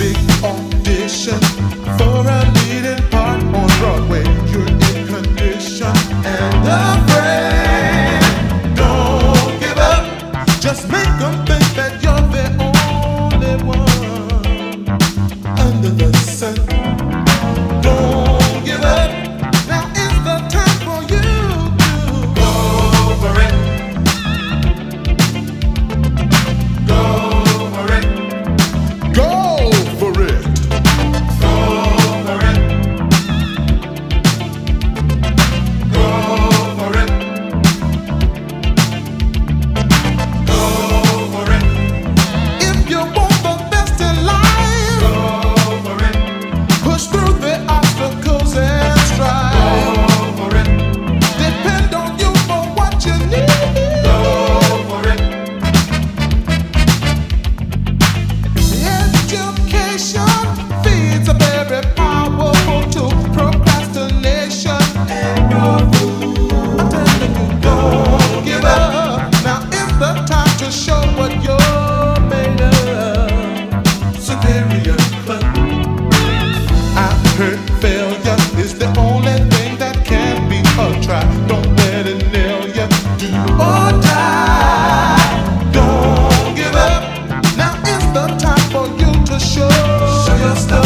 big audition for a leading part on Broadway. You're in condition and afraid. Don't give up. Just make them think that you're the only one under the sun. Don't give up. Now is the time for you to go for it. Go for it. Go for it. Go for it. Go for it. Go for it. If you want the best in life, go for it. Push through the obstacles and strive. Go for it. Depend on you for what you need. Go for it. Education feeds a very powerful tool. Procrastination and your fool. I'm telling you, don't give up. Now is the time to show what you're made of. Superior club. I've heard failure is the only thing that can be a try. Don't let it nail you. Do or die. Don't give up. Now is the time for you to show your stuff.